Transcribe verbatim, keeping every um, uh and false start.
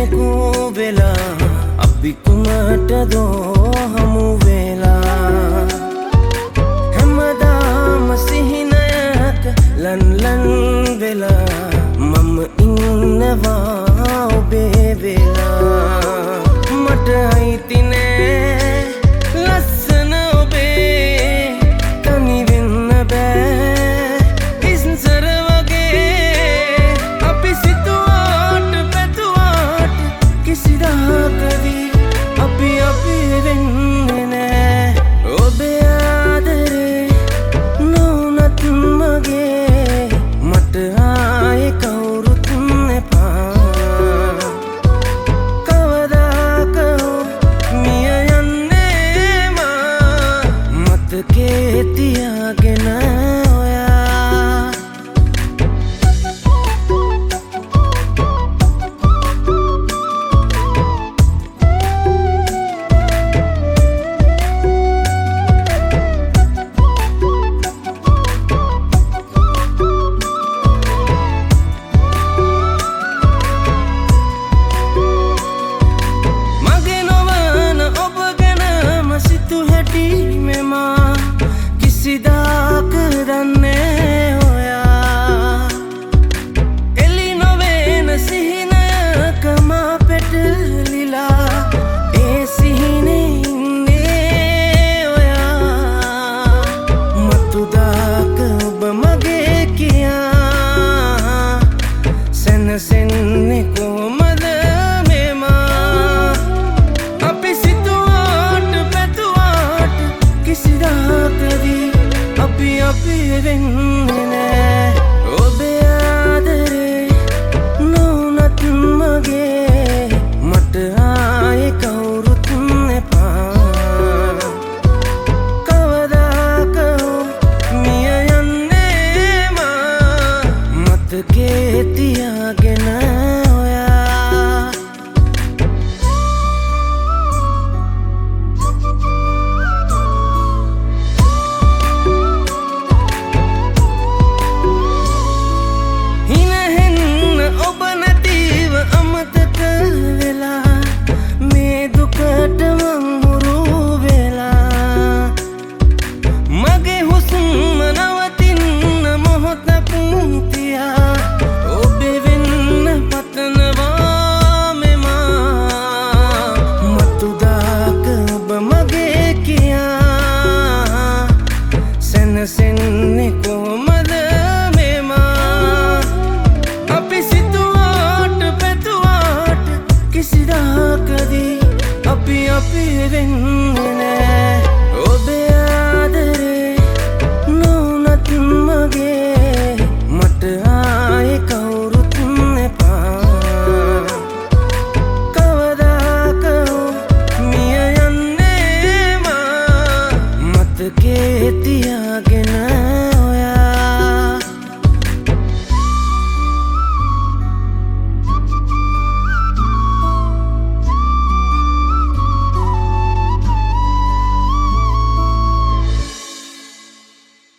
කෙනෙකු වෙලා අපි කුමටද හමු වෙලා හැමදාම සිහිනයක ලන් ලන් වෙලා මම ඉන්නවා ඔබේ වෙලා මට අයිති නෑ ලස්සන ඔබේ තනි වෙන්න බෑ ඉස්සර වගේ අපි සිතුවාට පැතුවාට කිසිදාකදී අපි අපි වෙන්නේ නෑ ඔබේ ආදරේ නොඋනත් මගේ මට ආයේ කවුරුත් එපා කවදාක මිය යන්නේ මා මතකේ තියාගෙන කිසිදාක දන්නේ ඔයා එලි නොවෙන සිහිනයක මා පැටලිලා ඒ සිහිනේ ඉන්නේ ඔයා මතුදාක ඔබ මගේ කියා සැනසෙන්නේ කොහොමද මෙමා අපි සිතුවාට පැතුවාට කිසිදාකදී අපි අපි වෙන්නේ නෑ ඔබේ ආදරේ නොඋනත් මගේ මට ආයේ කවුරුත් එපා කවදාක මිය යන්නේ මා මතකේ තියාගෙන සැනසෙන්නේ කොහොමද මෙමා අපි සිතුවාට පැතුවාට කිසිදාකදී අපි අපි වෙන්නේ නෑ ඔබේ ආදරේ නොඋනත් මගේ මට ආයේ කවුරුත් එපා කවදාක මිය යන්නේ මා මතකේ තියාගෙන